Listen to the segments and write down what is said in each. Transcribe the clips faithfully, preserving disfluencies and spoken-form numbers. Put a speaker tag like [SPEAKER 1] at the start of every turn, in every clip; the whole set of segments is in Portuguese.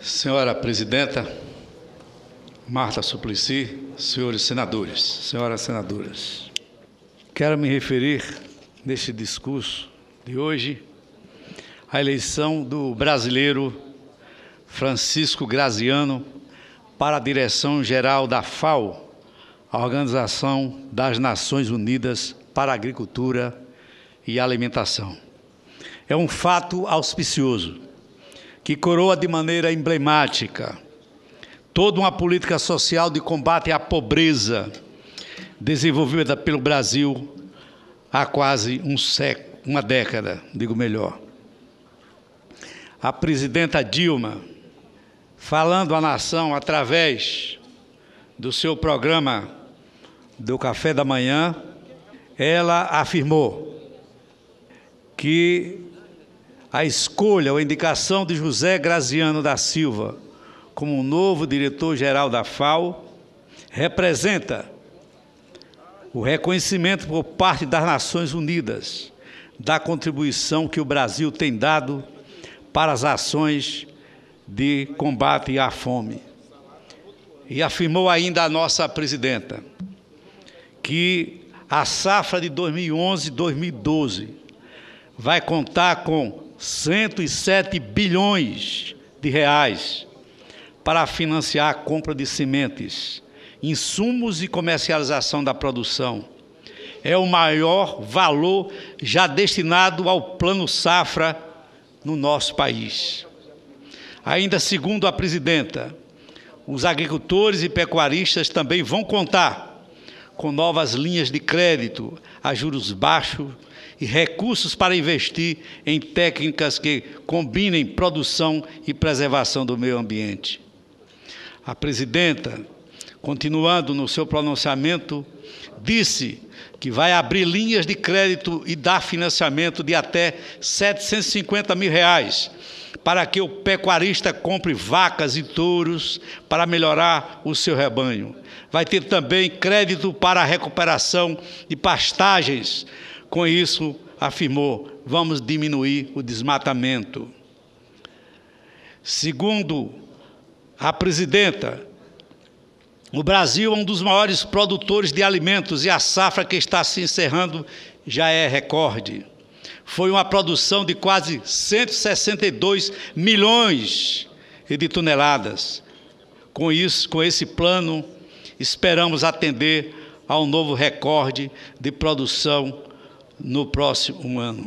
[SPEAKER 1] Senhora Presidenta, Marta Suplicy, senhores senadores, senhoras senadoras, quero me referir, neste discurso de hoje, à eleição do brasileiro Francisco Graziano para a direção-geral da F A O, a Organização das Nações Unidas para a Agricultura e Alimentação. É um fato auspicioso, que coroa de maneira emblemática toda uma política social de combate à pobreza desenvolvida pelo Brasil há quase um século, uma década, digo melhor. A presidenta Dilma, falando à nação através do seu programa do Café da Manhã, ela afirmou que a escolha ou indicação de José Graziano da Silva como novo diretor-geral da F A O representa o reconhecimento por parte das Nações Unidas da contribuição que o Brasil tem dado para as ações de combate à fome. E afirmou ainda a nossa presidenta que a safra de dois mil e onze a dois mil e doze vai contar com cento e sete bilhões de reais para financiar a compra de sementes, insumos e comercialização da produção. É o maior valor já destinado ao Plano Safra no nosso país. Ainda segundo a presidenta, os agricultores e pecuaristas também vão contar com novas linhas de crédito a juros baixos e recursos para investir em técnicas que combinem produção e preservação do meio ambiente. A presidenta, continuando no seu pronunciamento, disse que vai abrir linhas de crédito e dar financiamento de até setecentos e cinquenta mil reais para que o pecuarista compre vacas e touros para melhorar o seu rebanho. Vai ter também crédito para a recuperação de pastagens. Com isso, afirmou, vamos diminuir o desmatamento. Segundo a presidenta, o Brasil é um dos maiores produtores de alimentos e a safra que está se encerrando já é recorde. Foi uma produção de quase cento e sessenta e dois milhões de toneladas. Com isso, com esse plano, esperamos atender ao novo recorde de produção no próximo ano.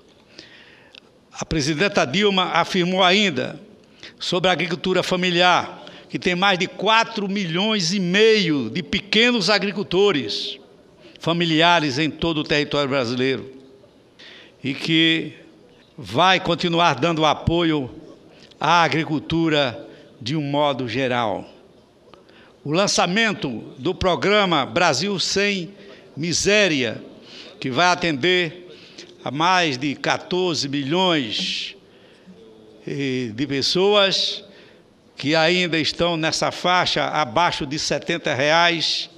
[SPEAKER 1] A presidenta Dilma afirmou ainda sobre a agricultura familiar, que tem mais de quatro milhões e meio de pequenos agricultores familiares em todo o território brasileiro e que vai continuar dando apoio à agricultura de um modo geral. O lançamento do programa Brasil Sem Miséria, que vai atender a mais de quatorze milhões de pessoas que ainda estão nessa faixa abaixo de setenta reais,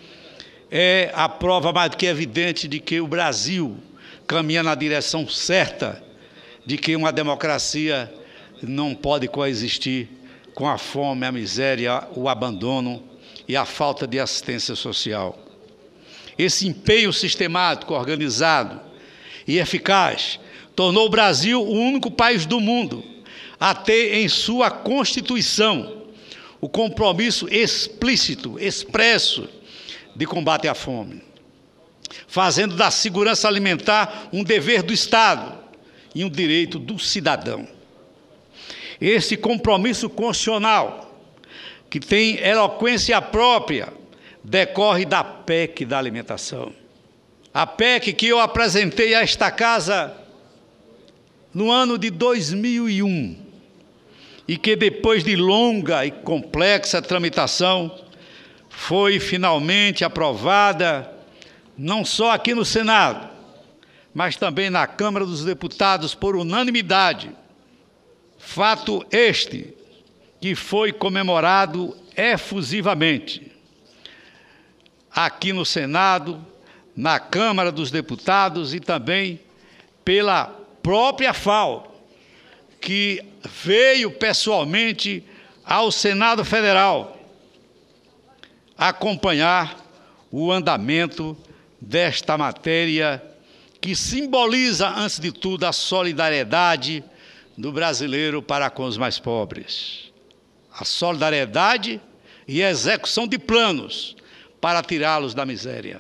[SPEAKER 1] é a prova mais do que evidente de que o Brasil caminha na direção certa, de que uma democracia não pode coexistir com a fome, a miséria, o abandono e a falta de assistência social. Esse empenho sistemático, organizado e eficaz tornou o Brasil o único país do mundo a ter em sua Constituição o compromisso explícito, expresso, de combate à fome, fazendo da segurança alimentar um dever do Estado e um direito do cidadão. Esse compromisso constitucional, que tem eloquência própria, decorre da P E C da alimentação. A P E C que eu apresentei a esta casa no ano de dois mil e um, e que depois de longa e complexa tramitação, foi finalmente aprovada, não só aqui no Senado, mas também na Câmara dos Deputados por unanimidade. Fato este que foi comemorado efusivamente aqui no Senado, na Câmara dos Deputados e também pela própria F A O, que veio pessoalmente ao Senado Federal acompanhar o andamento desta matéria que simboliza, antes de tudo, a solidariedade do brasileiro para com os mais pobres. A solidariedade e a execução de planos para tirá-los da miséria.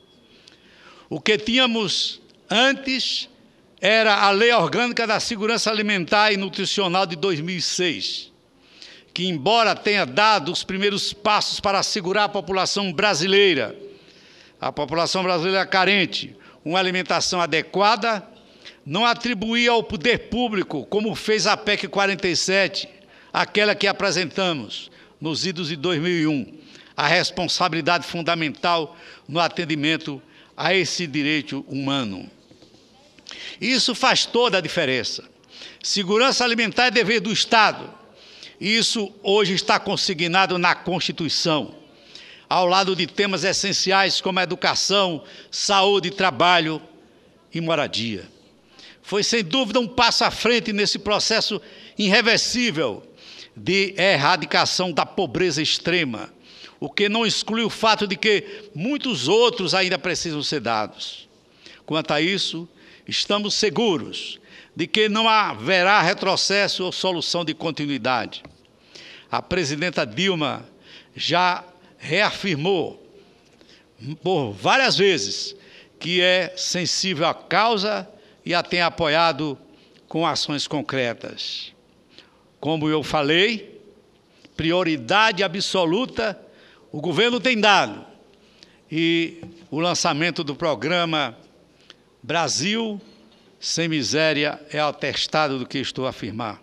[SPEAKER 1] O que tínhamos antes era a Lei Orgânica da Segurança Alimentar e Nutricional de dois mil e seis, que, embora tenha dado os primeiros passos para assegurar à população brasileira, a população brasileira carente, uma alimentação adequada, não atribuía ao poder público, como fez a P E C quarenta e sete, aquela que apresentamos nos idos de dois mil e um, a responsabilidade fundamental no atendimento a esse direito humano. Isso faz toda a diferença. Segurança alimentar é dever do Estado. Isso hoje está consignado na Constituição, ao lado de temas essenciais como a educação, saúde, trabalho e moradia. Foi, sem dúvida, um passo à frente nesse processo irreversível de erradicação da pobreza extrema, o que não exclui o fato de que muitos outros ainda precisam ser dados. Quanto a isso, estamos seguros de que não haverá retrocesso ou solução de continuidade. A presidenta Dilma já reafirmou por várias vezes que é sensível à causa e a tem apoiado com ações concretas. Como eu falei, prioridade absoluta o governo tem dado, e o lançamento do programa Brasil Sem Miséria é atestado do que estou a afirmar.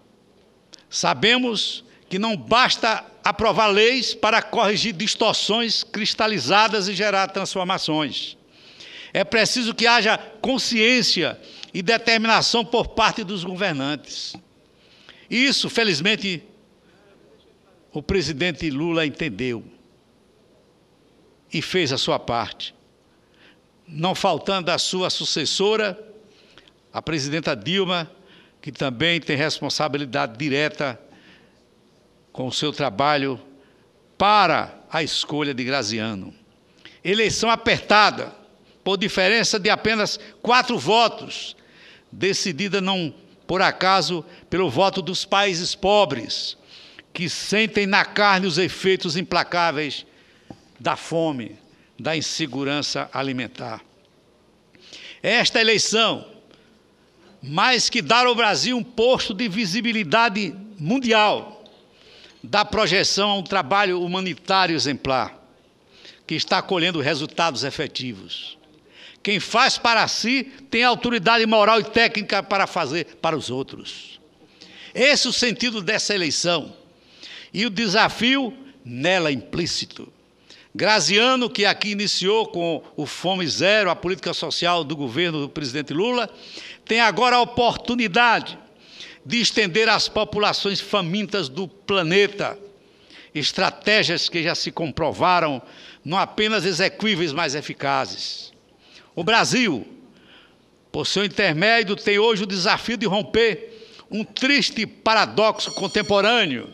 [SPEAKER 1] Sabemos que não basta aprovar leis para corrigir distorções cristalizadas e gerar transformações. É preciso que haja consciência e determinação por parte dos governantes. Isso, felizmente, o presidente Lula entendeu e fez a sua parte, não faltando a sua sucessora, a presidenta Dilma, que também tem responsabilidade direta com o seu trabalho para a escolha de Graziano. Eleição apertada, por diferença de apenas quatro votos, decidida não por acaso pelo voto dos países pobres, que sentem na carne os efeitos implacáveis da fome, da insegurança alimentar. Esta eleição, mais que dar ao Brasil um posto de visibilidade mundial, dá projeção a um trabalho humanitário exemplar, que está colhendo resultados efetivos. Quem faz para si tem autoridade moral e técnica para fazer para os outros. Esse é o sentido dessa eleição e o desafio nela implícito. Graziano, que aqui iniciou com o Fome Zero, a política social do governo do presidente Lula, tem agora a oportunidade de estender às populações famintas do planeta estratégias que já se comprovaram não apenas execuíveis, mas eficazes. O Brasil, por seu intermédio, tem hoje o desafio de romper um triste paradoxo contemporâneo,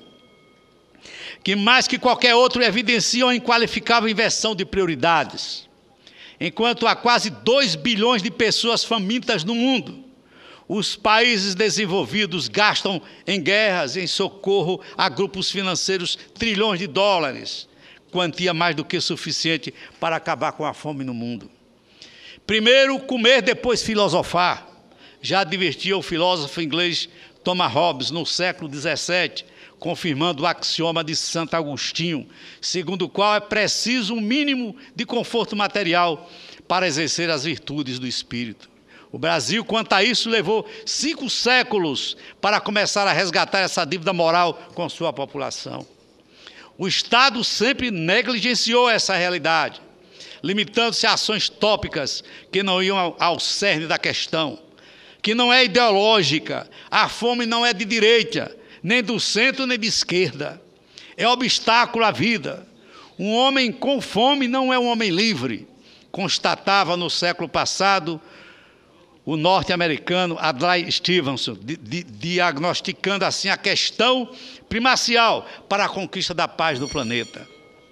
[SPEAKER 1] que mais que qualquer outro evidencia uma inqualificável inversão de prioridades. Enquanto há quase dois bilhões de pessoas famintas no mundo, os países desenvolvidos gastam em guerras, em socorro a grupos financeiros trilhões de dólares, quantia mais do que suficiente para acabar com a fome no mundo. Primeiro comer, depois filosofar, já advertia o filósofo inglês Thomas Hobbes no século dezessete, confirmando o axioma de Santo Agostinho, segundo o qual é preciso um mínimo de conforto material para exercer as virtudes do espírito. O Brasil, quanto a isso, levou cinco séculos para começar a resgatar essa dívida moral com sua população. O Estado sempre negligenciou essa realidade, limitando-se a ações tópicas que não iam ao, ao cerne da questão, que não é ideológica. A fome não é de direita, nem do centro, nem de esquerda. É obstáculo à vida. Um homem com fome não é um homem livre, constatava no século passado o norte-americano Adlai Stevenson, di, di, diagnosticando assim a questão primacial para a conquista da paz do planeta.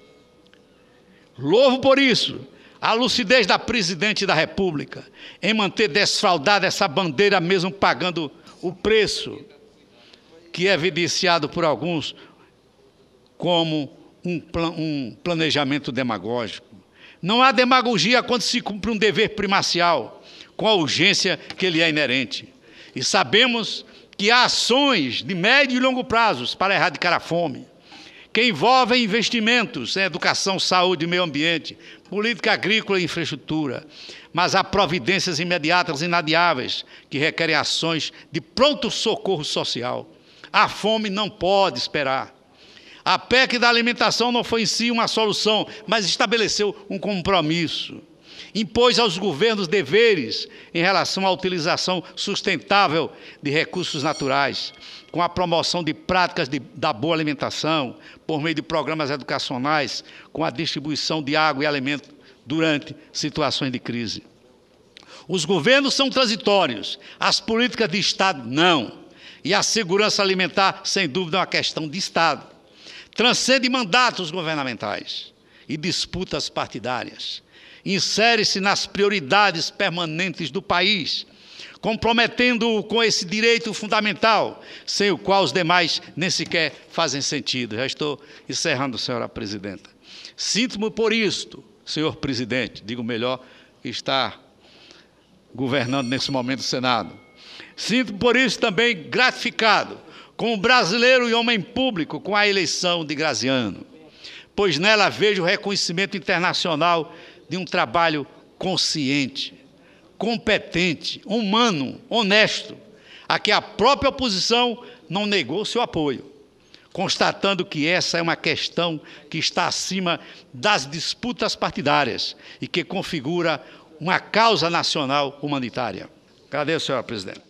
[SPEAKER 1] Louvo por isso a lucidez da Presidente da República em manter desfraldada essa bandeira, mesmo pagando o preço que é evidenciado por alguns como um, plan, um planejamento demagógico. Não há demagogia quando se cumpre um dever primacial, com a urgência que lhe é inerente. E sabemos que há ações de médio e longo prazos para erradicar a fome, que envolvem investimentos em educação, saúde e meio ambiente, política agrícola e infraestrutura, mas há providências imediatas e inadiáveis que requerem ações de pronto socorro social. A fome não pode esperar. A P E C da alimentação não foi em si uma solução, mas estabeleceu um compromisso. Impôs aos governos deveres em relação à utilização sustentável de recursos naturais, com a promoção de práticas de, da boa alimentação, por meio de programas educacionais, com a distribuição de água e alimento durante situações de crise. Os governos são transitórios, as políticas de Estado não. E a segurança alimentar, sem dúvida, é uma questão de Estado. Transcende mandatos governamentais e disputas partidárias. Insere-se nas prioridades permanentes do país, comprometendo-o com esse direito fundamental, sem o qual os demais nem sequer fazem sentido. Já estou encerrando, senhora presidenta. Sinto-me por isto, senhor presidente, digo melhor, que está governando nesse momento o Senado. Sinto-me por isso também gratificado, como brasileiro e homem público, com a eleição de Graziano, pois nela vejo o reconhecimento internacional de um trabalho consciente, competente, humano, honesto, a que a própria oposição não negou seu apoio, constatando que essa é uma questão que está acima das disputas partidárias e que configura uma causa nacional humanitária. Agradeço, senhora presidente.